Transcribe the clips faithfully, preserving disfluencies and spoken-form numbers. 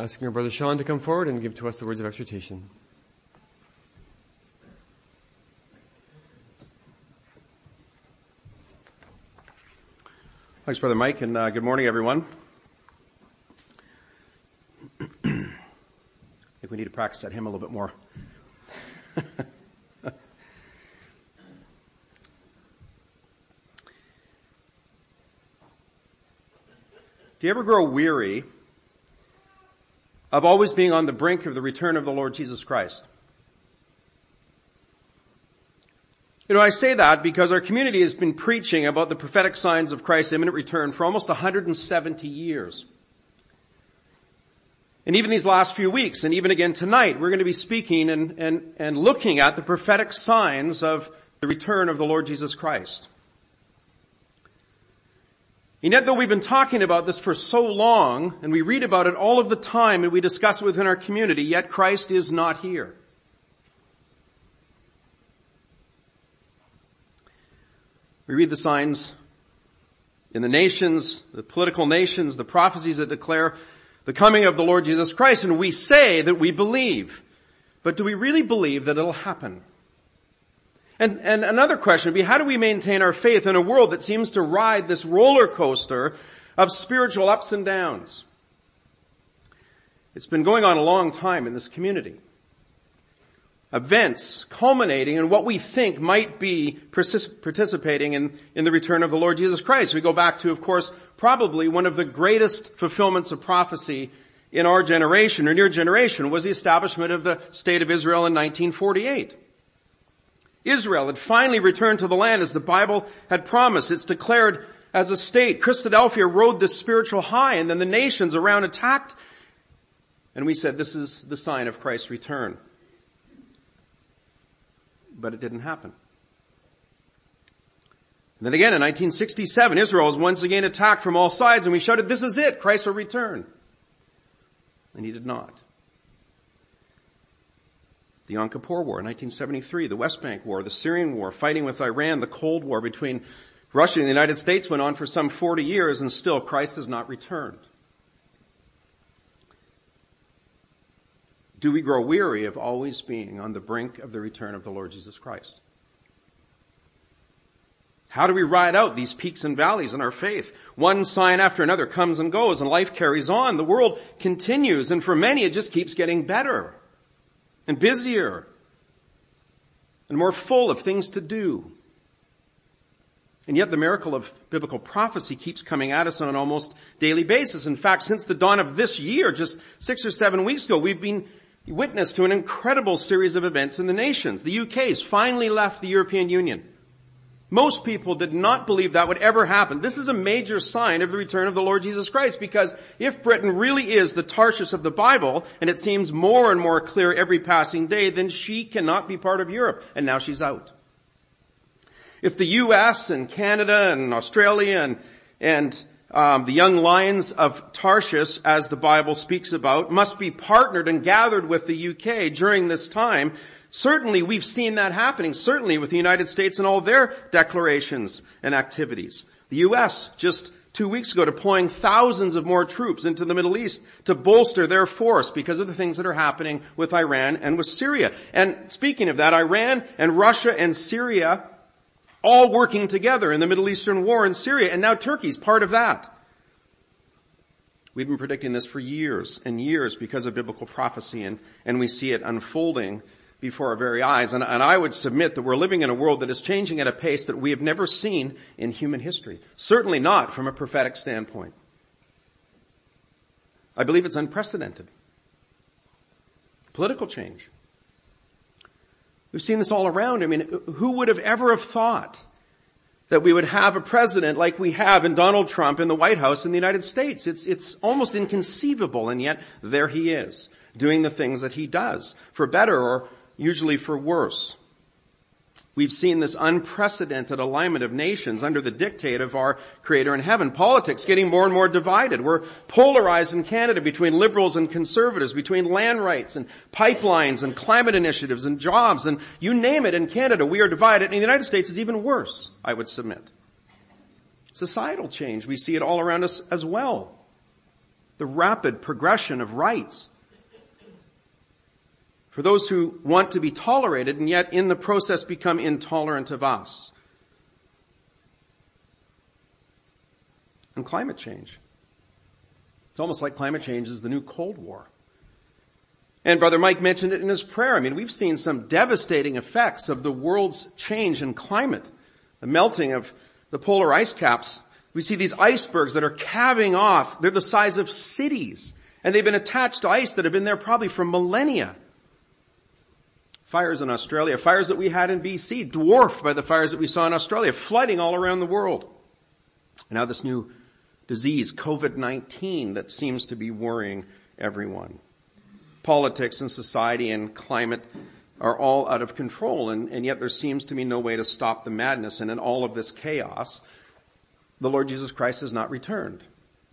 Asking our brother Sean to come forward and give to us the words of exhortation. Thanks, Brother Mike, and uh, good morning, everyone. I think we need to practice that hymn a little bit more. Do you ever grow weary of always being on the brink of the return of the Lord Jesus Christ? You know, I say that because our community has been preaching about the prophetic signs of Christ's imminent return for almost one hundred seventy years. And even these last few weeks, and even again tonight, we're going to be speaking and, and, and looking at the prophetic signs of the return of the Lord Jesus Christ. And yet, though we've been talking about this for so long, and we read about it all of the time, and we discuss it within our community, yet Christ is not here. We read the signs in the nations, the political nations, the prophecies that declare the coming of the Lord Jesus Christ, and we say that we believe. But do we really believe that it'll happen? And, and another question would be, how do we maintain our faith in a world that seems to ride this roller coaster of spiritual ups and downs? It's been going on a long time in this community. Events culminating in what we think might be participating in, in the return of the Lord Jesus Christ. We go back to, of course, probably one of the greatest fulfillments of prophecy in our generation or near generation was the establishment of the State of Israel in nineteen forty-eight. Israel had finally returned to the land as the Bible had promised. It's declared as a state. Christadelphia rode this spiritual high, and then the nations around attacked. And we said, this is the sign of Christ's return. But it didn't happen. And then again in nineteen sixty-seven, Israel was once again attacked from all sides, and we shouted, this is it, Christ will return. And he did not. The Yom Kippur War in nineteen seventy-three, the West Bank War, the Syrian War, fighting with Iran, the Cold War between Russia and the United States went on for some forty years, and still Christ has not returned. Do we grow weary of always being on the brink of the return of the Lord Jesus Christ? How do we ride out these peaks and valleys in our faith? One sign after another comes and goes, and life carries on. The world continues, and for many it just keeps getting better and busier and more full of things to do. And yet the miracle of biblical prophecy keeps coming at us on an almost daily basis. In fact, since the dawn of this year, just six or seven weeks ago, we've been witness to an incredible series of events in the nations. The U K's finally left the European Union. Most people did not believe that would ever happen. This is a major sign of the return of the Lord Jesus Christ, because if Britain really is the Tarshish of the Bible, and it seems more and more clear every passing day, then she cannot be part of Europe, and now she's out. If the U S and Canada and Australia and, and Um, the young lions of Tarshish, as the Bible speaks about, must be partnered and gathered with the U K during this time. Certainly we've seen that happening, certainly with the United States and all their declarations and activities. The U S just two weeks ago deploying thousands of more troops into the Middle East to bolster their force because of the things that are happening with Iran and with Syria. And speaking of that, Iran and Russia and Syria all working together in the Middle Eastern war in Syria, and now Turkey's part of that. We've been predicting this for years and years because of biblical prophecy, and, and we see it unfolding before our very eyes. And, and I would submit that we're living in a world that is changing at a pace that we have never seen in human history. Certainly not from a prophetic standpoint. I believe it's unprecedented. Political change. We've seen this all around. I mean, who would have ever have thought that we would have a president like we have in Donald Trump in the White House in the United States? It's, it's almost inconceivable, and yet there he is, doing the things that he does, for better or usually for worse. We've seen this unprecedented alignment of nations under the dictate of our Creator in heaven. Politics getting more and more divided. We're polarized in Canada between liberals and conservatives, between land rights and pipelines and climate initiatives and jobs, and you name it in Canada, we are divided. In the United States, it's even worse, I would submit. Societal change, we see it all around us as well. the rapid progression of rights for those who want to be tolerated and yet in the process become intolerant of us. And climate change. It's almost like climate change is the new Cold War. And Brother Mike mentioned it in his prayer. I mean, we've seen some devastating effects of the world's change in climate. The melting of the polar ice caps. We see these icebergs that are calving off. They're the size of cities. And they've been attached to ice that have been there probably for millennia. Fires in Australia, fires that we had in B C, dwarfed by the fires that we saw in Australia, flooding all around the world. And now this new disease, covid nineteen, that seems to be worrying everyone. Politics and society and climate are all out of control, and, and yet there seems to be no way to stop the madness. And in all of this chaos, the Lord Jesus Christ has not returned.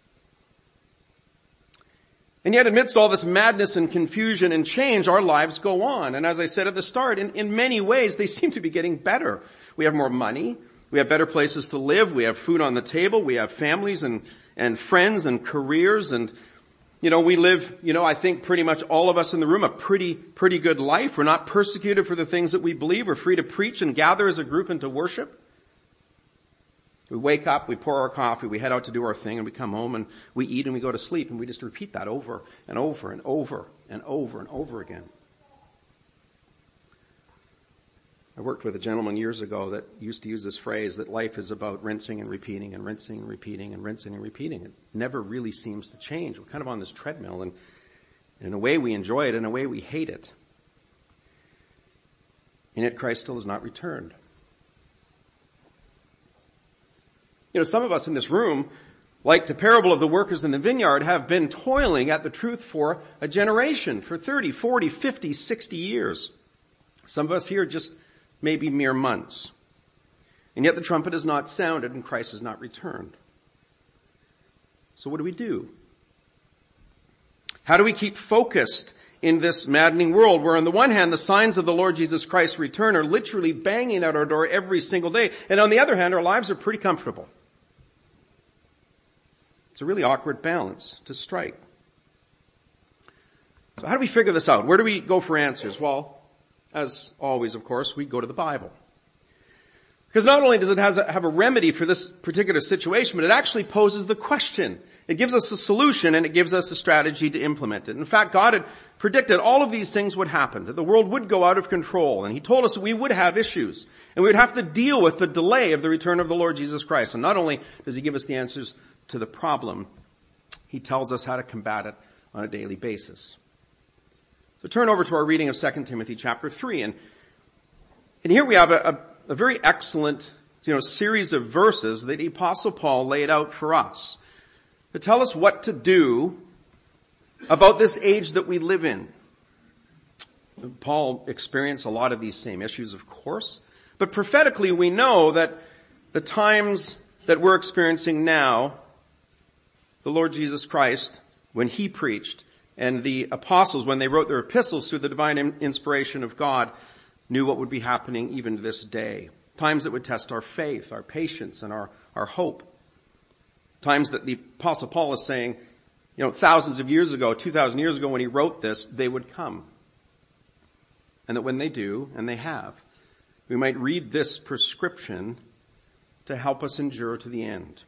And yet amidst all this madness and confusion and change, our lives go on. And as I said at the start, in, in many ways, they seem to be getting better. We have more money. We have better places to live. We have food on the table. We have families and, and friends and careers. And, you know, we live, you know, I think pretty much all of us in the room a pretty, pretty good life. We're not persecuted for the things that we believe. We're free to preach and gather as a group and to worship. We wake up, we pour our coffee, we head out to do our thing, and we come home and we eat and we go to sleep, and we just repeat that over and over and over and over and over again. I worked with a gentleman years ago that used to use this phrase that life is about rinsing and repeating and rinsing and repeating and rinsing and repeating. It never really seems to change. We're kind of on this treadmill, and in a way we enjoy it, in a way we hate it. And yet Christ still has not returned. You know, some of us in this room, like the parable of the workers in the vineyard, have been toiling at the truth for a generation, for thirty, forty, fifty, sixty years. Some of us here just maybe mere months. And yet the trumpet has not sounded and Christ has not returned. So what do we do? How do we keep focused in this maddening world where on the one hand the signs of the Lord Jesus Christ's return are literally banging at our door every single day, and on the other hand our lives are pretty comfortable? It's a really awkward balance to strike. So how do we figure this out? Where do we go for answers? Well, as always, of course, we go to the Bible. Because not only does it have a remedy for this particular situation, but it actually poses the question. It gives us a solution and it gives us a strategy to implement it. In fact, God had predicted all of these things would happen, that the world would go out of control. And He told us that we would have issues. And we would have to deal with the delay of the return of the Lord Jesus Christ. And not only does He give us the answers to the problem, He tells us how to combat it on a daily basis. So turn over to our reading of Second Timothy chapter three. And, and here we have a, a, a very excellent, you know, series of verses that the Apostle Paul laid out for us to tell us what to do about this age that we live in. Paul experienced a lot of these same issues, of course, but prophetically we know that the times that we're experiencing now, the Lord Jesus Christ, when He preached, and the apostles, when they wrote their epistles through the divine inspiration of God, knew what would be happening even to this day. Times that would test our faith, our patience, and our, our hope. Times that the Apostle Paul is saying, you know, thousands of years ago, two thousand years ago when he wrote this, they would come. And that when they do, and they have, we might read this prescription to help us endure to the end.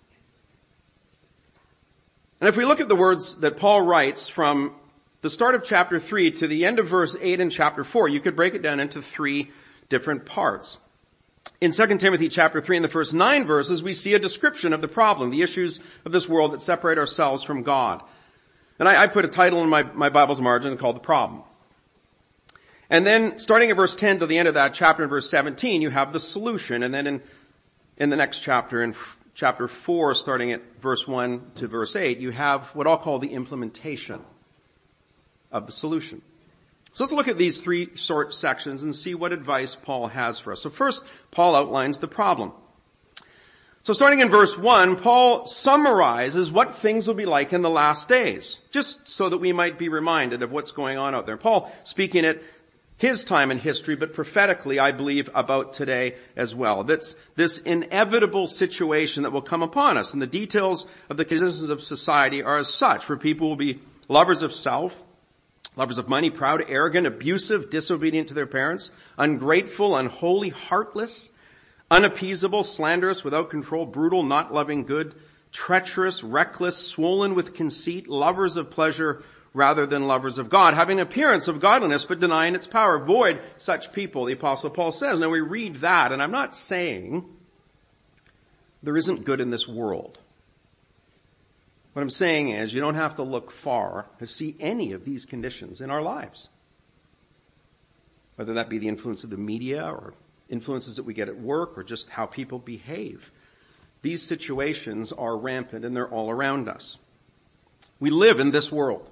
And if we look at the words that Paul writes from the start of chapter three to the end of verse eight in chapter four, you could break it down into three different parts. In Second Timothy chapter three, in the first nine verses, we see a description of the problem, the issues of this world that separate ourselves from God. And I, I put a title in my, my Bible's margin called The Problem. And then starting at verse ten to the end of that chapter in verse seventeen, you have the solution. And then in, in the next chapter, in chapter four, starting at verse one to verse eight, you have what I'll call the implementation of the solution. So let's look at these three short sections and see what advice Paul has for us. So first, Paul outlines the problem. So starting in verse one, Paul summarizes what things will be like in the last days, just so that we might be reminded of what's going on out there. Paul, speaking it his time in history, but prophetically, I believe, about today as well. That's this inevitable situation that will come upon us. And the details of the conditions of society are as such, where people will be lovers of self, lovers of money, proud, arrogant, abusive, disobedient to their parents, ungrateful, unholy, heartless, unappeasable, slanderous, without control, brutal, not loving good, treacherous, reckless, swollen with conceit, lovers of pleasure rather than lovers of God, having an appearance of godliness but denying its power. Avoid such people, the Apostle Paul says. Now we read that, and I'm not saying there isn't good in this world. What I'm saying is you don't have to look far to see any of these conditions in our lives. Whether that be the influence of the media or influences that we get at work or just how people behave. These situations are rampant and they're all around us. We live in this world.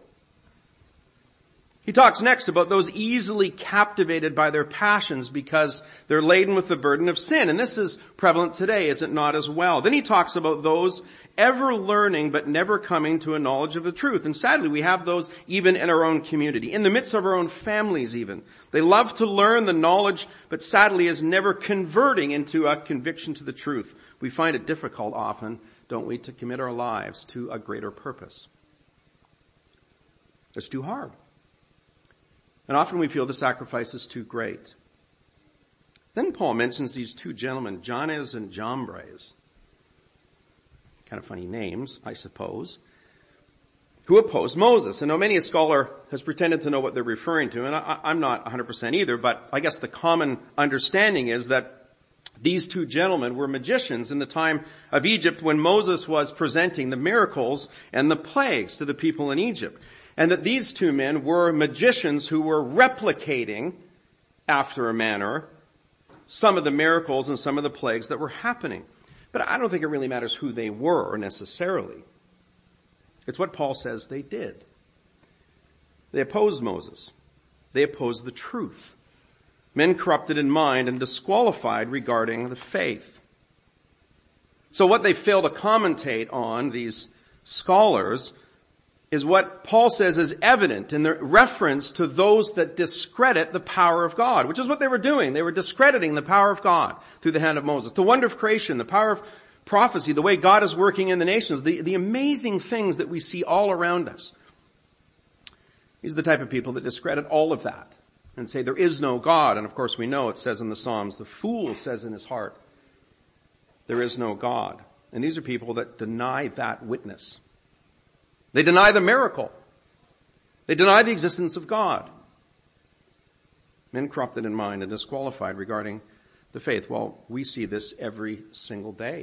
He talks next about those easily captivated by their passions because they're laden with the burden of sin. And this is prevalent today, is it not, as well? Then he talks about those ever learning but never coming to a knowledge of the truth. And sadly, we have those even in our own community, in the midst of our own families even. They love to learn the knowledge, but sadly is never converting into a conviction to the truth. We find it difficult often, don't we, to commit our lives to a greater purpose. It's too hard. And often we feel the sacrifice is too great. Then Paul mentions these two gentlemen, Jannes and Jambres. Kind of funny names, I suppose, who opposed Moses. And now many a scholar has pretended to know what they're referring to, and I, I'm not one hundred percent either, but I guess the common understanding is that these two gentlemen were magicians in the time of Egypt when Moses was presenting the miracles and the plagues to the people in Egypt. And that these two men were magicians who were replicating, after a manner, some of the miracles and some of the plagues that were happening. But I don't think it really matters who they were necessarily. It's what Paul says they did. They opposed Moses. They opposed the truth. Men corrupted in mind and disqualified regarding the faith. So what they fail to commentate on, these scholars, is what Paul says is evident in the reference to those that discredit the power of God, which is what they were doing. They were discrediting the power of God through the hand of Moses. The wonder of creation, the power of prophecy, the way God is working in the nations, the, the amazing things that we see all around us. These are the type of people that discredit all of that and say there is no God. And of course we know it says in the Psalms, the fool says in his heart, there is no God. And these are people that deny that witness. They deny the miracle. They deny the existence of God. Men corrupted in mind and disqualified regarding the faith. Well, we see this every single day.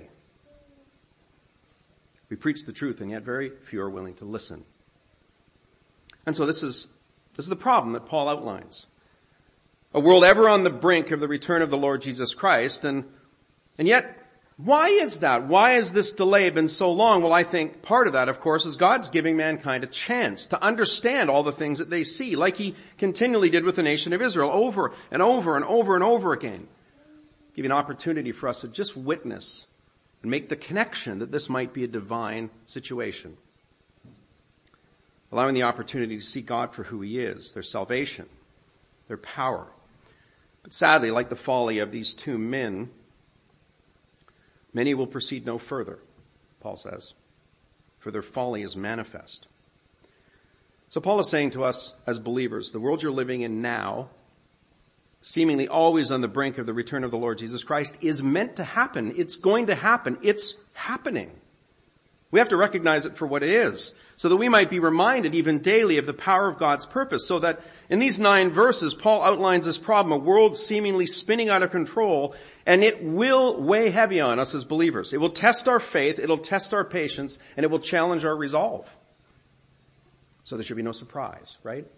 We preach the truth, and yet very few are willing to listen. And so this is, this is the problem that Paul outlines. A world ever on the brink of the return of the Lord Jesus Christ, and, and yet, why is that? Why has this delay been so long? Well, I think part of that, of course, is God's giving mankind a chance to understand all the things that they see, like he continually did with the nation of Israel, over and over and over and over again. Give an opportunity for us to just witness and make the connection that this might be a divine situation. Allowing the opportunity to see God for who he is, their salvation, their power. But sadly, like the folly of these two men, many will proceed no further, Paul says, for their folly is manifest. So Paul is saying to us as believers, the world you're living in now, seemingly always on the brink of the return of the Lord Jesus Christ, is meant to happen. It's going to happen. It's happening. We have to recognize it for what it is, so that we might be reminded even daily of the power of God's purpose, so that in these nine verses, Paul outlines this problem, a world seemingly spinning out of control, and it will weigh heavy on us as believers. It will test our faith, it'll test our patience, and it will challenge our resolve. So there should be no surprise, right?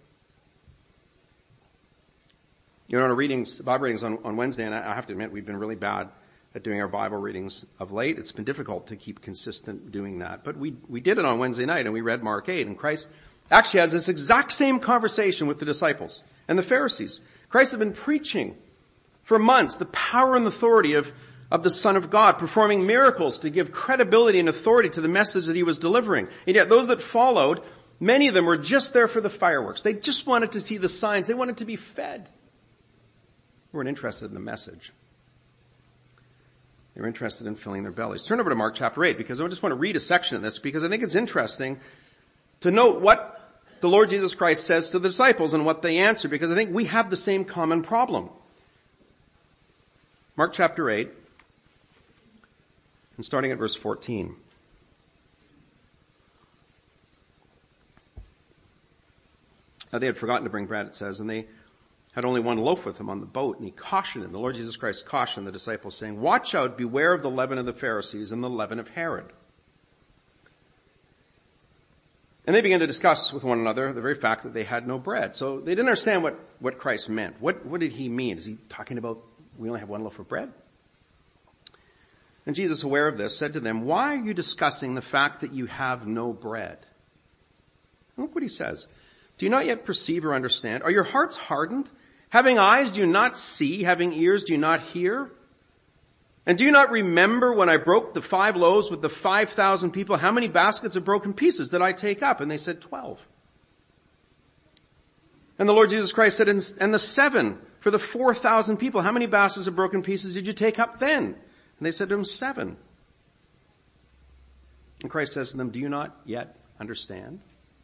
You know, in our readings, Bible readings on, on Wednesday, and I have to admit we've been really bad at doing our Bible readings of late. It's been difficult to keep consistent doing that. But we, we did it on Wednesday night, and we read Mark eight, and Christ actually has this exact same conversation with the disciples and the Pharisees. Christ had been preaching for months the power and authority of, of the Son of God, performing miracles to give credibility and authority to the message that he was delivering. And yet those that followed, many of them were just there for the fireworks. They just wanted to see the signs. They wanted to be fed. weren't interested in the message. They were interested in filling their bellies. Turn over to Mark chapter eight, because I just want to read a section of this, because I think it's interesting to note what the Lord Jesus Christ says to the disciples and what they answer, because I think we have the same common problem. Mark chapter eight, and starting at verse fourteen. Now they had forgotten to bring bread, it says, and they had only one loaf with them on the boat, and he cautioned them. The Lord Jesus Christ cautioned the disciples, saying, "Watch out, beware of the leaven of the Pharisees and the leaven of Herod." And they began to discuss with one another the very fact that they had no bread. So they didn't understand what, what Christ meant. What, what did he mean? Is he talking about we only have one loaf of bread? And Jesus, aware of this, said to them, "Why are you discussing the fact that you have no bread?" And look what he says. "Do you not yet perceive or understand? Are your hearts hardened? Having eyes, do you not see? Having ears, do you not hear? And do you not remember when I broke the five loaves with the five thousand people? How many baskets of broken pieces did I take up?" And they said, twelve. And the Lord Jesus Christ said, "And the seven for the four thousand people, how many baskets of broken pieces did you take up then?" And they said to him, seven. And Christ says to them, "Do you not yet understand?"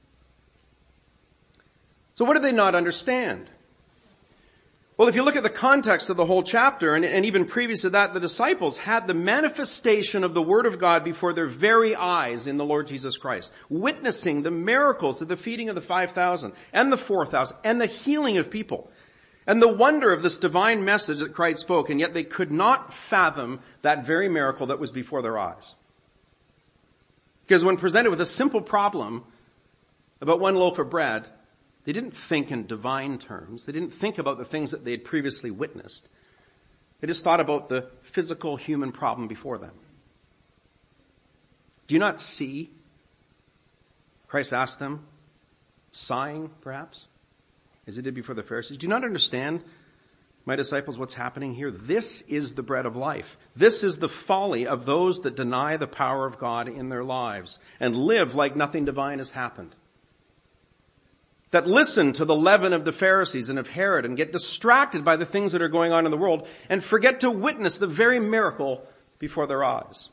So what did they not understand? Well, if you look at the context of the whole chapter, and, and even previous to that, the disciples had the manifestation of the Word of God before their very eyes in the Lord Jesus Christ, witnessing the miracles of the feeding of the five thousand and the four thousand and the healing of people and the wonder of this divine message that Christ spoke, and yet they could not fathom that very miracle that was before their eyes. Because when presented with a simple problem about one loaf of bread, they didn't think in divine terms. They didn't think about the things that they had previously witnessed. They just thought about the physical human problem before them. "Do you not see?" Christ asked them, sighing perhaps, as he did before the Pharisees. "Do you not understand, my disciples, what's happening here? This is the bread of life. This is the folly of those that deny the power of God in their lives and live like nothing divine has happened. That listen to the leaven of the Pharisees and of Herod and get distracted by the things that are going on in the world and forget to witness the very miracle before their eyes."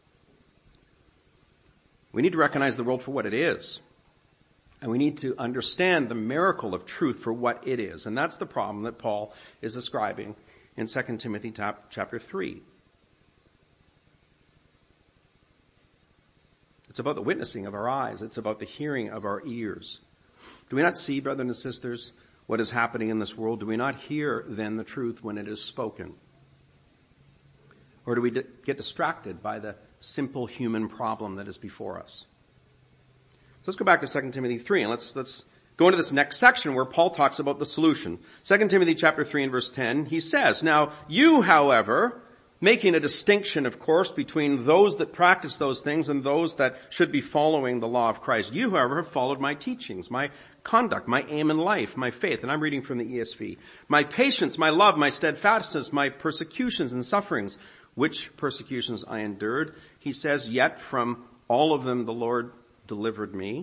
We need to recognize the world for what it is. And we need to understand the miracle of truth for what it is. And that's the problem that Paul is describing in Second Timothy chapter three. It's about the witnessing of our eyes. It's about the hearing of our ears. Do we not see, brothers and sisters, what is happening in this world? Do we not hear, then, the truth when it is spoken? Or do we d- get distracted by the simple human problem that is before us? So let's go back to Second Timothy three, and let's, let's go into this next section where Paul talks about the solution. Second Timothy chapter three and verse ten, he says, "Now you, however," making a distinction, of course, between those that practice those things and those that should be following the law of Christ. "You, however, have followed my teachings, my conduct, my aim in life, my faith," and I'm reading from the E S V, "my patience, my love, my steadfastness, my persecutions and sufferings, which persecutions I endured." He says, "Yet from all of them the Lord delivered me."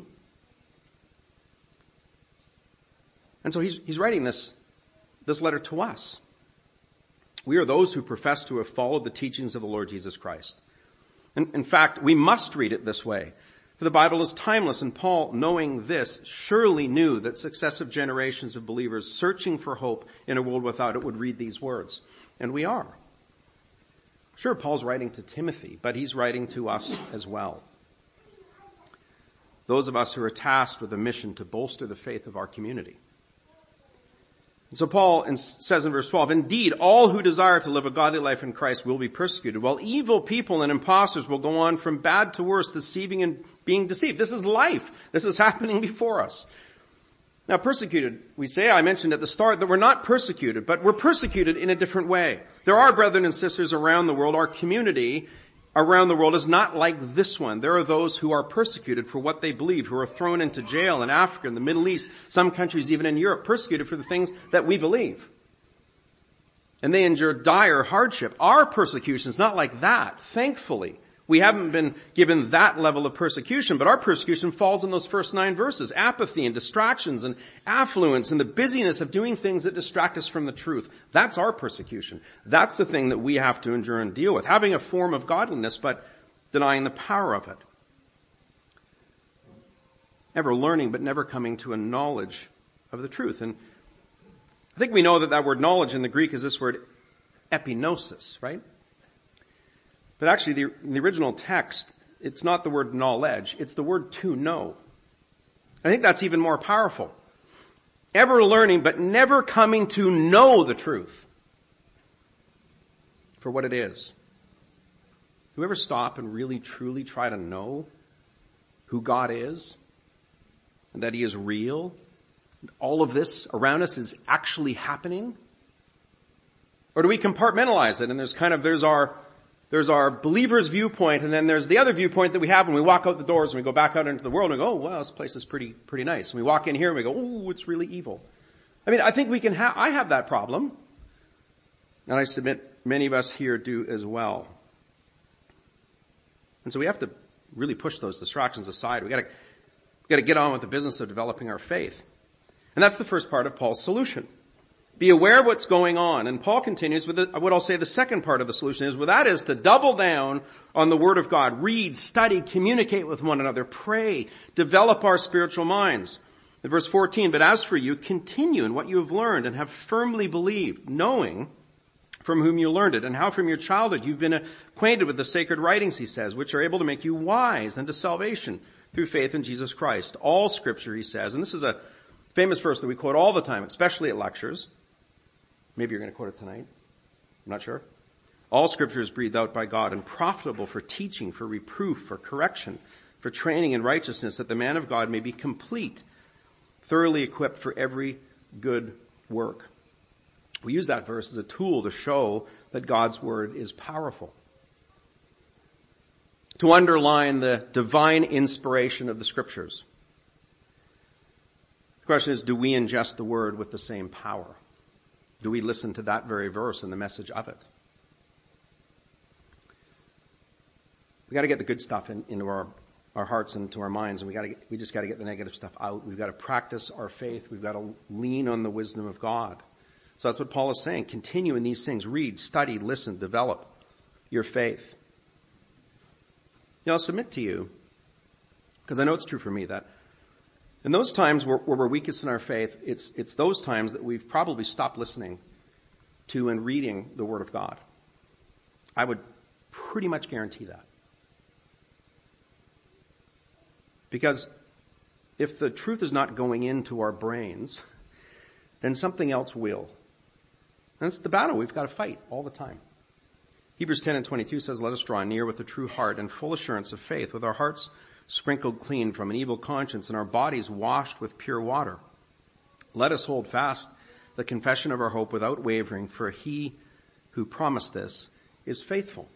And so he's, he's writing this, this letter to us. We are those who profess to have followed the teachings of the Lord Jesus Christ. In, in fact, we must read it this way. For the Bible is timeless, and Paul, knowing this, surely knew that successive generations of believers searching for hope in a world without it would read these words. And we are. Sure, Paul's writing to Timothy, but he's writing to us as well. Those of us who are tasked with a mission to bolster the faith of our community. And so Paul says in verse twelve, "Indeed, all who desire to live a godly life in Christ will be persecuted, while evil people and impostors will go on from bad to worse, deceiving and being deceived." This is life. This is happening before us. Now, persecuted, we say, I mentioned at the start that we're not persecuted, but we're persecuted in a different way. There are brethren and sisters around the world. Our community around the world is not like this one. There are those who are persecuted for what they believe, who are thrown into jail in Africa, in the Middle East, some countries even in Europe, persecuted for the things that we believe. And they endure dire hardship. Our persecution is not like that. Thankfully, We haven't been given that level of persecution, but our persecution falls in those first nine verses. Apathy and distractions and affluence and the busyness of doing things that distract us from the truth. That's our persecution. That's the thing that we have to endure and deal with. Having a form of godliness, but denying the power of it. Ever learning, but never coming to a knowledge of the truth. And I think we know that that word knowledge in the Greek is this word epignosis, right? But actually, the, in the original text, it's not the word knowledge, it's the word to know. I think that's even more powerful. Ever learning, but never coming to know the truth for what it is. Do you ever stop and really, truly try to know who God is? And that He is real? And all of this around us is actually happening? Or do we compartmentalize it and there's kind of, there's our There's our believer's viewpoint, and then there's the other viewpoint that we have when we walk out the doors and we go back out into the world and we go, oh, well, this place is pretty, pretty nice. And we walk in here and we go, oh, it's really evil. I mean, I think we can have, I have that problem. And I submit many of us here do as well. And so we have to really push those distractions aside. We gotta, we gotta get on with the business of developing our faith. And that's the first part of Paul's solution. Be aware of what's going on. And Paul continues with the, what I'll say the second part of the solution is, well, that is to double down on the Word of God. Read, study, communicate with one another, pray, develop our spiritual minds. In verse fourteen, but as for you, continue in what you have learned and have firmly believed, knowing from whom you learned it, and how from your childhood you've been acquainted with the sacred writings, he says, which are able to make you wise unto salvation through faith in Jesus Christ. All Scripture, he says, and this is a famous verse that we quote all the time, especially at lectures. Maybe you're going to quote it tonight. I'm not sure. All Scripture is breathed out by God and profitable for teaching, for reproof, for correction, for training in righteousness, that the man of God may be complete, thoroughly equipped for every good work. We use that verse as a tool to show that God's Word is powerful. To underline the divine inspiration of the Scriptures. The question is, do we ingest the Word with the same power? Do we listen to that very verse and the message of it? We got to get the good stuff in, into our, our hearts and into our minds, and we got to we just got to get the negative stuff out. We've got to practice our faith. We've got to lean on the wisdom of God. So that's what Paul is saying. Continue in these things. Read, study, listen, develop your faith. You know, I'll submit to you, because I know it's true for me, that in those times where, where we're weakest in our faith, it's, it's those times that we've probably stopped listening to and reading the Word of God. I would pretty much guarantee that. Because if the truth is not going into our brains, then something else will. And it's the battle we've got to fight all the time. Hebrews ten and twenty-two says, let us draw near with a true heart and full assurance of faith, with our hearts sprinkled clean from an evil conscience and our bodies washed with pure water. Let us hold fast the confession of our hope without wavering, for he who promised this is faithful.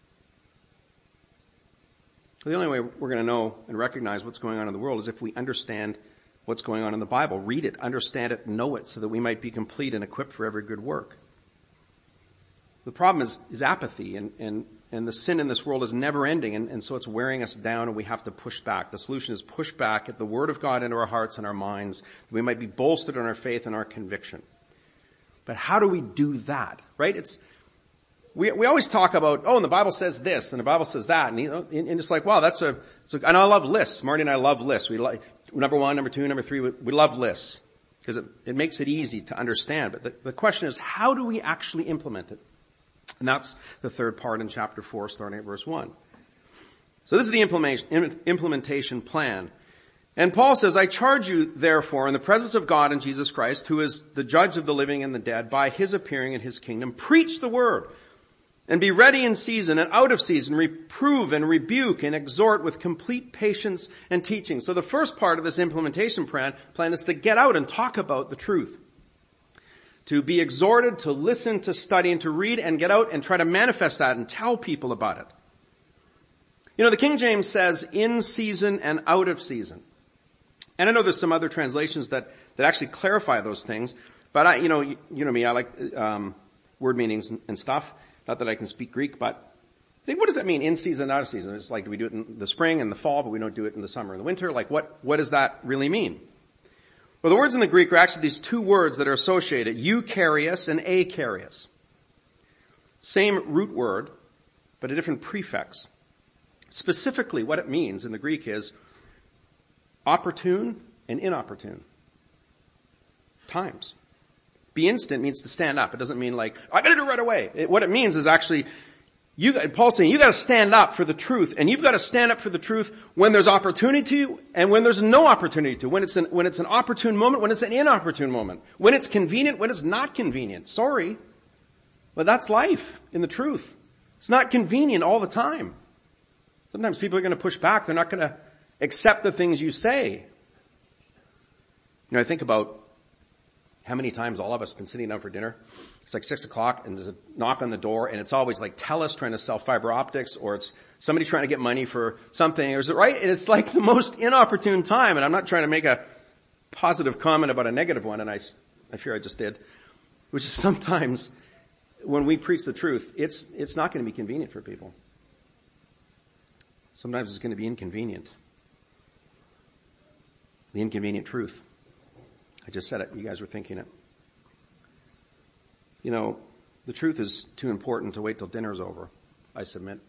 The only way we're going to know and recognize what's going on in the world is if we understand what's going on in the Bible. Read it, understand it, know it, so that we might be complete and equipped for every good work. The problem is, is apathy, and, and, and the sin in this world is never ending, and, and so it's wearing us down, and we have to push back. The solution is push back, get the Word of God into our hearts and our minds, that we might be bolstered in our faith and our conviction. But how do we do that, right? It's, we, we always talk about, oh, and the Bible says this, and the Bible says that, and, you know, and, and it's like, wow, that's a, it's a, and I love lists. Marty and I love lists. We like, number one, number two, number three, we, we love lists, because it, it makes it easy to understand. But the, the question is, how do we actually implement it? And that's the third part in chapter four, starting at verse one. So this is the implementation, implementation plan. And Paul says, I charge you, therefore, in the presence of God and Jesus Christ, who is the judge of the living and the dead, by his appearing in his kingdom, preach the word, and be ready in season and out of season, reprove and rebuke and exhort with complete patience and teaching. So the first part of this implementation plan, plan is to get out and talk about the truth. To be exhorted, to listen, to study, and to read, and get out and try to manifest that and tell people about it. You know, the King James says in season and out of season. And I know there's some other translations that, that actually clarify those things. But I, you know, you, you know me, I like, um, word meanings and, and stuff. Not that I can speak Greek, but think, what does that mean, in season, out of season? It's like, do we do it in the spring and the fall, but we don't do it in the summer and the winter? Like, what, what does that really mean? Well, the words in the Greek are actually these two words that are associated, eukaryotes and akaryos. Same root word, but a different prefix. Specifically, what it means in the Greek is opportune and inopportune times. Be instant means to stand up. It doesn't mean like, I gotta do it right away. It, what it means is actually, you, Paul's saying you gotta stand up for the truth, and you've gotta stand up for the truth when there's opportunity and when there's no opportunity to. When it's an, when it's an opportune moment, when it's an inopportune moment. When it's convenient, when it's not convenient. Sorry. But that's life in the truth. It's not convenient all the time. Sometimes people are gonna push back. They're not gonna accept the things you say. You know, I think about how many times all of us have been sitting down for dinner. It's like six o'clock and there's a knock on the door and it's always like TELUS trying to sell fiber optics, or it's somebody trying to get money for something, or is it right? And it's like the most inopportune time. And I'm not trying to make a positive comment about a negative one, and I, I fear I just did, which is sometimes when we preach the truth, it's, it's not going to be convenient for people. Sometimes it's going to be inconvenient. The inconvenient truth. I just said it. You guys were thinking it. You know, the truth is too important to wait till dinner's over, I submit.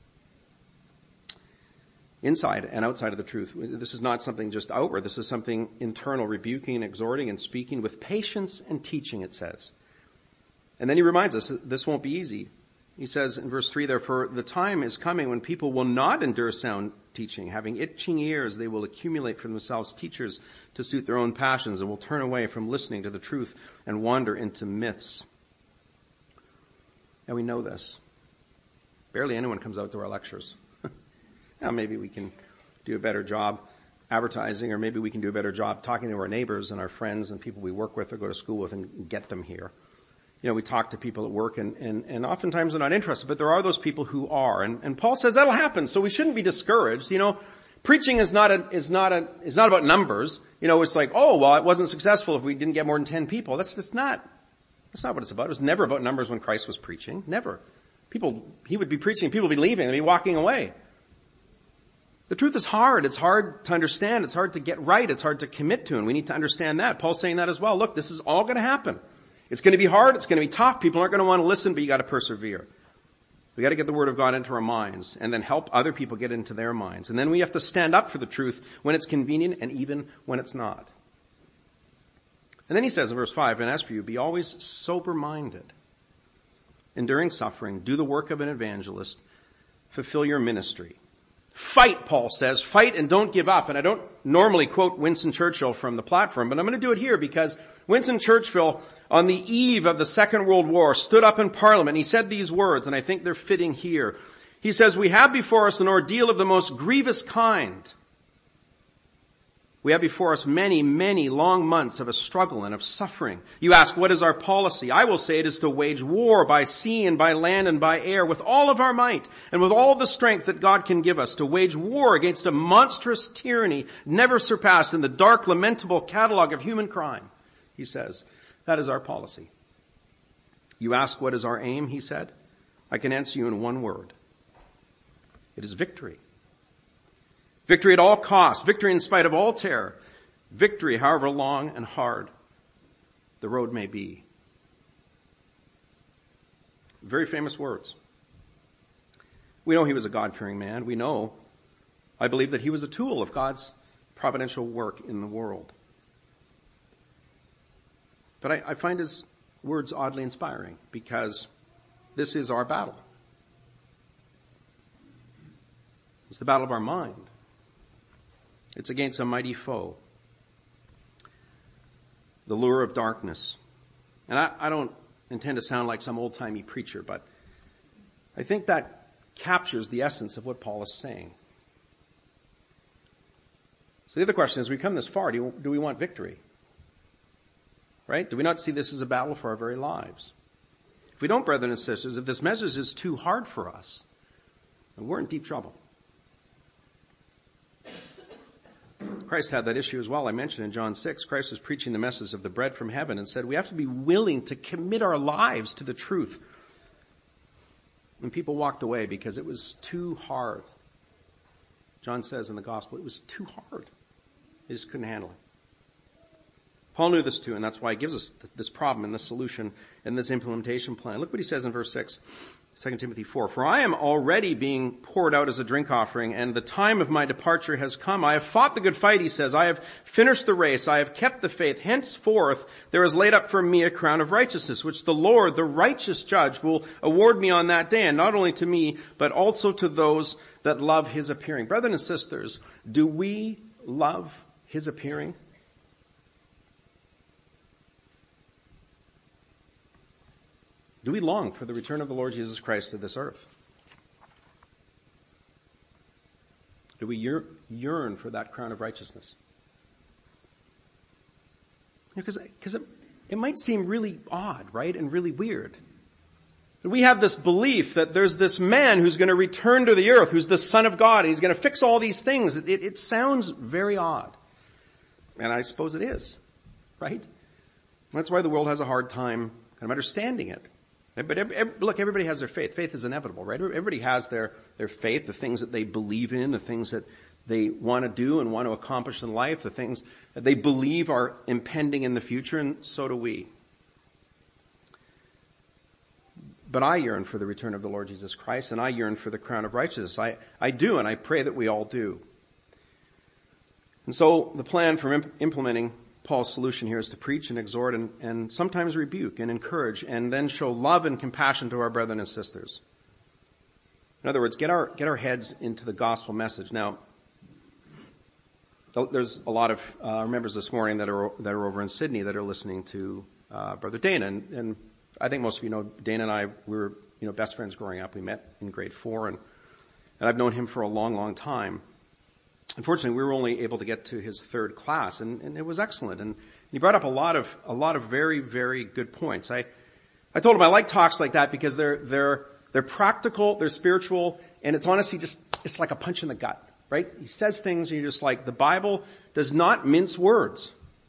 Inside and outside of the truth. This is not something just outward. This is something internal, rebuking, exhorting, and speaking with patience and teaching, it says. And then he reminds us that this won't be easy. He says in verse three, therefore, the time is coming when people will not endure sound teaching. Having itching ears, they will accumulate for themselves teachers to suit their own passions, and will turn away from listening to the truth and wander into myths. And we know this. Barely anyone comes out to our lectures. Now maybe we can do a better job advertising, or maybe we can do a better job talking to our neighbors and our friends and people we work with or go to school with and get them here. You know, we talk to people at work and, and, and oftentimes they're not interested, but there are those people who are. And, and Paul says that'll happen, so we shouldn't be discouraged. You know, preaching is not a, is not a, is not about numbers. You know, it's like, oh, well, it wasn't successful if we didn't get more than ten people. That's, that's not, that's not what it's about. It was never about numbers when Christ was preaching. Never. People, he would be preaching, people would be leaving, they'd be walking away. The truth is hard. It's hard to understand. It's hard to get right. It's hard to commit to, and we need to understand that. Paul's saying that as well. Look, this is all going to happen. It's going to be hard. It's going to be tough. People aren't going to want to listen, but you got to persevere. We got to get the Word of God into our minds and then help other people get into their minds. And then we have to stand up for the truth when it's convenient and even when it's not. And then he says in verse five, and as for you, be always sober-minded, enduring suffering, do the work of an evangelist, fulfill your ministry. Fight, Paul says. Fight and don't give up. And I don't normally quote Winston Churchill from the platform, but I'm going to do it here because Winston Churchill, on the eve of the Second World War, stood up in Parliament. He said these words, and I think they're fitting here. He says, we have before us an ordeal of the most grievous kind. We have before us many, many long months of a struggle and of suffering. You ask, what is our policy? I will say it is to wage war by sea and by land and by air with all of our might and with all the strength that God can give us, to wage war against a monstrous tyranny never surpassed in the dark, lamentable catalog of human crime, he says. That is our policy. You ask, what is our aim? He said. I can answer you in one word. It is victory. Victory at all costs. Victory in spite of all terror. Victory, however long and hard the road may be. Very famous words. We know he was a God-fearing man. We know, I believe, that he was a tool of God's providential work in the world. But I, I find his words oddly inspiring because this is our battle. It's the battle of our mind. It's against a mighty foe. The lure of darkness. And I, I don't intend to sound like some old-timey preacher, but I think that captures the essence of what Paul is saying. So the other question is, we come this far, do, you, do we want victory? Right? Do we not see this as a battle for our very lives? If we don't, brethren and sisters, if this message is too hard for us, then we're in deep trouble. Christ had that issue as well. I mentioned in John six, Christ was preaching the message of the bread from heaven and said we have to be willing to commit our lives to the truth. And people walked away because it was too hard. John says in the gospel, it was too hard. They just couldn't handle it. Paul knew this too, and that's why he gives us this problem and this solution and this implementation plan. Look what he says in verse six, Second Timothy four. For I am already being poured out as a drink offering, and the time of my departure has come. I have fought the good fight, he says. I have finished the race. I have kept the faith. Henceforth, there is laid up for me a crown of righteousness, which the Lord, the righteous judge, will award me on that day, and not only to me, but also to those that love his appearing. Brothers and sisters, do we love his appearing? Do we long for the return of the Lord Jesus Christ to this earth? Do we yearn for that crown of righteousness? Because because it, it might seem really odd, right, and really weird. We have this belief that there's this man who's going to return to the earth, who's the Son of God, and he's going to fix all these things. It, it, it sounds very odd. And I suppose it is, right? That's why the world has a hard time kind of understanding it. But every, every, look, everybody has their faith. Faith is inevitable, right? Everybody has their, their faith, the things that they believe in, the things that they want to do and want to accomplish in life, the things that they believe are impending in the future, and so do we. But I yearn for the return of the Lord Jesus Christ, and I yearn for the crown of righteousness. I, I do, and I pray that we all do. And so the plan for imp- implementing Paul's solution here is to preach and exhort and, and sometimes rebuke and encourage and then show love and compassion to our brethren and sisters. In other words, get our, get our heads into the gospel message. Now, there's a lot of uh, members this morning that are, that are over in Sydney that are listening to uh, Brother Dana. And, and I think most of you know Dana and I, we were, you know, best friends growing up. We met in grade four, and, and I've known him for a long, long time. Unfortunately, we were only able to get to his third class, and, and it was excellent. And he brought up a lot of a lot of very, very good points. I, I told him I like talks like that because they're they're they're practical, they're spiritual, and it's honestly just it's like a punch in the gut, right? He says things, and you're just like, the Bible does not mince words.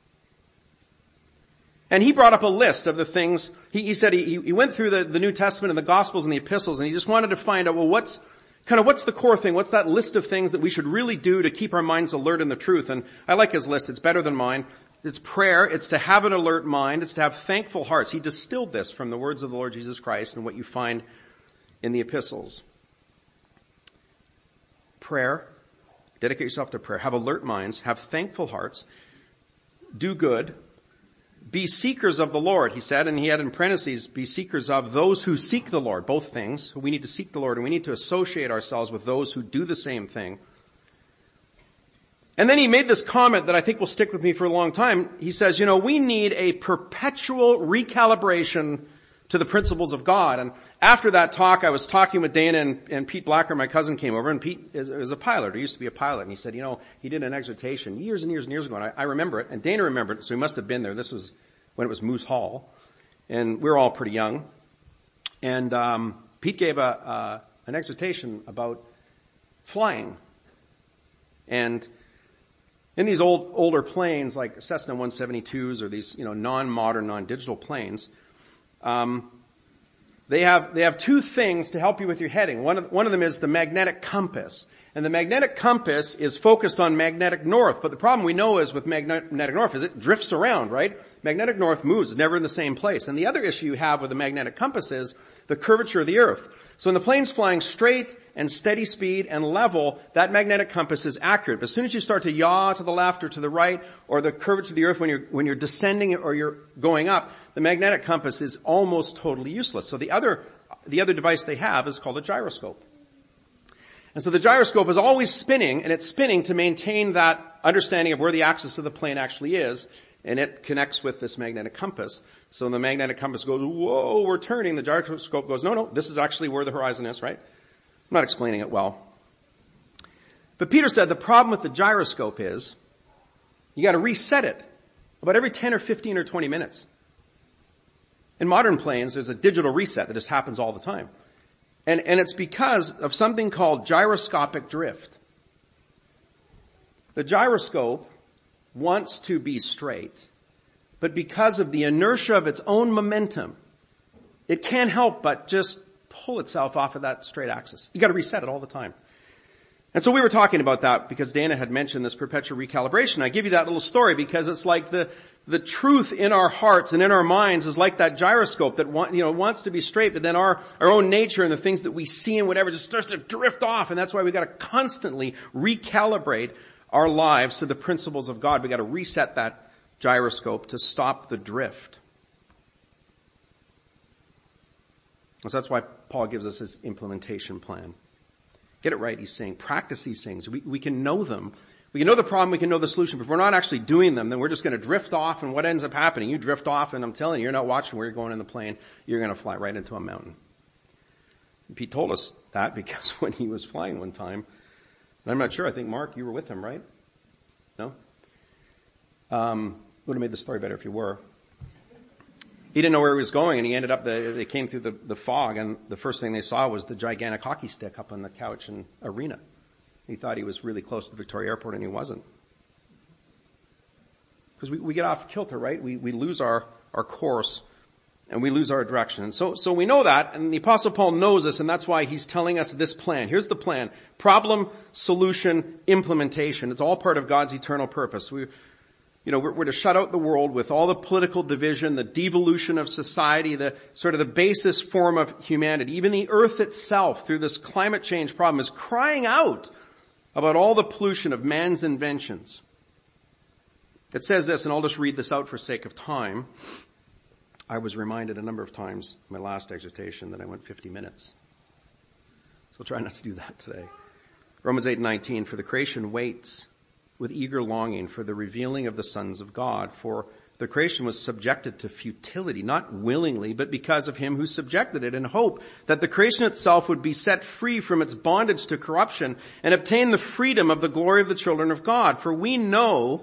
And he brought up a list of the things. He, he said he, he went through the, the New Testament and the Gospels and the Epistles, and he just wanted to find out, well, what's Kind of what's the core thing? What's that list of things that we should really do to keep our minds alert in the truth? And I like his list. It's better than mine. It's prayer. It's to have an alert mind. It's to have thankful hearts. He distilled this from the words of the Lord Jesus Christ and what you find in the epistles. Prayer. Dedicate yourself to prayer. Have alert minds. Have thankful hearts. Do good. Be seekers of the Lord, he said, and he had in parentheses, be seekers of those who seek the Lord, both things. We need to seek the Lord, and we need to associate ourselves with those who do the same thing. And then he made this comment that I think will stick with me for a long time. He says, you know, we need a perpetual recalibration to the principles of God. And after that talk, I was talking with Dana, and, and Pete Blacker, my cousin, came over, and Pete is, is a pilot, or used to be a pilot, and he said, you know, he did an exhortation years and years and years ago, and I, I remember it, and Dana remembered it, so he must have been there. This was when it was Moose Hall, and we were all pretty young. And um Pete gave a uh, an exhortation about flying. And in these old older planes, like Cessna one seventy-twos, or these, you know, non-modern, non-digital planes, um They have, they have two things to help you with your heading. One of, one of them is the magnetic compass. And the magnetic compass is focused on magnetic north. But the problem we know is with magnetic north is it drifts around, right? Magnetic north moves. It's never in the same place. And the other issue you have with the magnetic compass is the curvature of the earth. So when the plane's flying straight and steady speed and level, that magnetic compass is accurate. But as soon as you start to yaw to the left or to the right, or the curvature of the earth when you're, when you're descending or you're going up, the magnetic compass is almost totally useless. So the other, the other device they have is called a gyroscope. And so the gyroscope is always spinning, and it's spinning to maintain that understanding of where the axis of the plane actually is, and it connects with this magnetic compass. So when the magnetic compass goes, whoa, we're turning, the gyroscope goes, no, no, this is actually where the horizon is, right? I'm not explaining it well. But Peter said the problem with the gyroscope is you got to reset it about every ten or fifteen or twenty minutes. In modern planes, there's a digital reset that just happens all the time. And, and it's because of something called gyroscopic drift. The gyroscope wants to be straight, but because of the inertia of its own momentum, it can't help but just pull itself off of that straight axis. You got to reset it all the time. And so we were talking about that because Dana had mentioned this perpetual recalibration. I give you that little story because it's like the, the truth in our hearts and in our minds is like that gyroscope that want, you know, wants to be straight, but then our, our own nature and the things that we see and whatever just starts to drift off. And that's why we got to constantly recalibrate our lives to the principles of God. We got to reset that gyroscope to stop the drift. So that's why Paul gives us his implementation plan. Get it right, he's saying. Practice these things. We, we can know them. We can know the problem, we can know the solution, but if we're not actually doing them, then we're just going to drift off, and what ends up happening? You drift off, and I'm telling you, you're not watching where you're going in the plane. You're going to fly right into a mountain. And Pete told us that because when he was flying one time, and I'm not sure, I think, Mark, you were with him, right? No? Um, would have made the story better if you were. He didn't know where he was going, and he ended up, the, they came through the, the fog, and the first thing they saw was the gigantic hockey stick up on the couch and arena. He thought he was really close to the Victoria Airport, and he wasn't. Because we, we get off kilter, right? We, we lose our, our course, and we lose our direction. And so, so we know that, and the Apostle Paul knows this, and that's why he's telling us this plan. Here's the plan. Problem, solution, implementation. It's all part of God's eternal purpose. We, You know, we're, we're to shut out the world with all the political division, the devolution of society, the sort of the basis form of humanity. Even the earth itself, through this climate change problem, is crying out about all the pollution of man's inventions. It says this, and I'll just read this out for sake of time. I was reminded a number of times in my last exhortation that I went fifty minutes. So I'll try not to do that today. Romans eight nineteen, for the creation waits with eager longing for the revealing of the sons of God. For the creation was subjected to futility, not willingly, but because of him who subjected it, in hope that the creation itself would be set free from its bondage to corruption and obtain the freedom of the glory of the children of God. For we know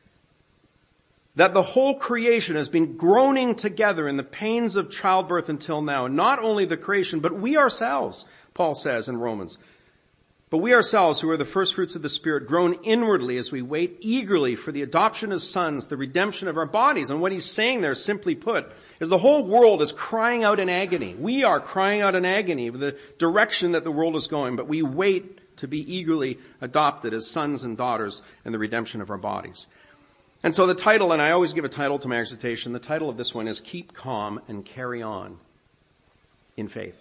that the whole creation has been groaning together in the pains of childbirth until now. Not only the creation, but we ourselves, Paul says in Romans. But we ourselves, who are the first fruits of the Spirit, groan inwardly as we wait eagerly for the adoption as sons, the redemption of our bodies. And what he's saying there, simply put, is the whole world is crying out in agony. We are crying out in agony with the direction that the world is going, but we wait to be eagerly adopted as sons and daughters in the redemption of our bodies. And so the title, and I always give a title to my exhortation, the title of this one is Keep Calm and Carry On in Faith.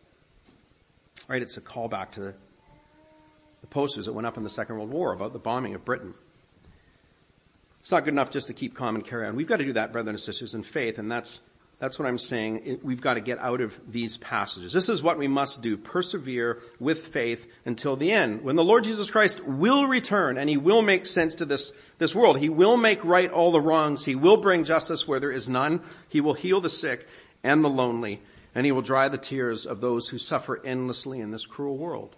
All right, it's a callback to the the posters that went up in the Second World War about the bombing of Britain. It's not good enough just to keep calm and carry on. We've got to do that, brothers and sisters, in faith, and that's that's what I'm saying. We've got to get out of these passages. This is what we must do, persevere with faith until the end. When the Lord Jesus Christ will return, and he will make sense to this, this world. He will make right all the wrongs. He will bring justice where there is none. He will heal the sick and the lonely, and he will dry the tears of those who suffer endlessly in this cruel world.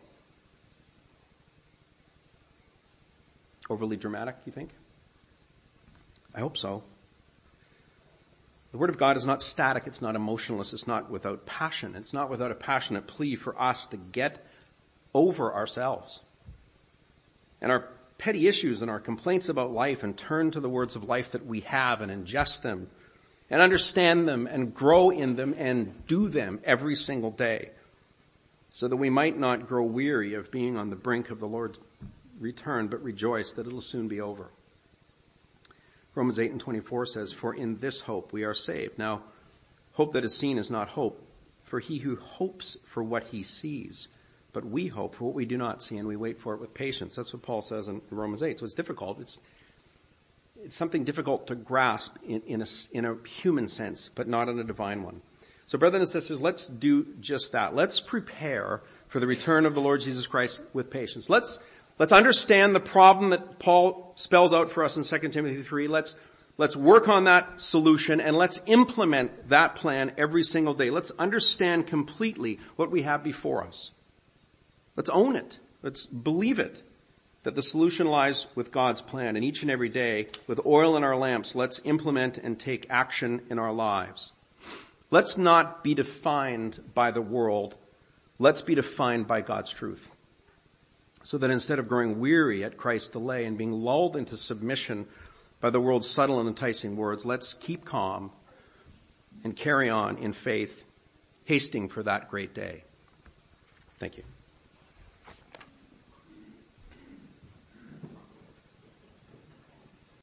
Overly dramatic, you think? I hope so. The Word of God is not static. It's not emotionless. It's not without passion. It's not without a passionate plea for us to get over ourselves and our petty issues and our complaints about life and turn to the words of life that we have and ingest them and understand them and grow in them and do them every single day so that we might not grow weary of being on the brink of the Lord's return, but rejoice that it'll soon be over. Romans eight and twenty-four says, for in this hope we are saved. Now, hope that is seen is not hope, for he who hopes for what he sees, but we hope for what we do not see, and we wait for it with patience. That's what Paul says in Romans eight. So it's difficult. It's it's something difficult to grasp in, in, a, in a human sense, but not in a divine one. So brothers and sisters, let's do just that. Let's prepare for the return of the Lord Jesus Christ with patience. Let's Let's understand the problem that Paul spells out for us in Second Timothy three. Let's, let's work on that solution and let's implement that plan every single day. Let's understand completely what we have before us. Let's own it. Let's believe it, that the solution lies with God's plan. And each and every day, with oil in our lamps, let's implement and take action in our lives. Let's not be defined by the world. Let's be defined by God's truth. So that instead of growing weary at Christ's delay and being lulled into submission by the world's subtle and enticing words, let's keep calm and carry on in faith hasting for that great day. Thank you.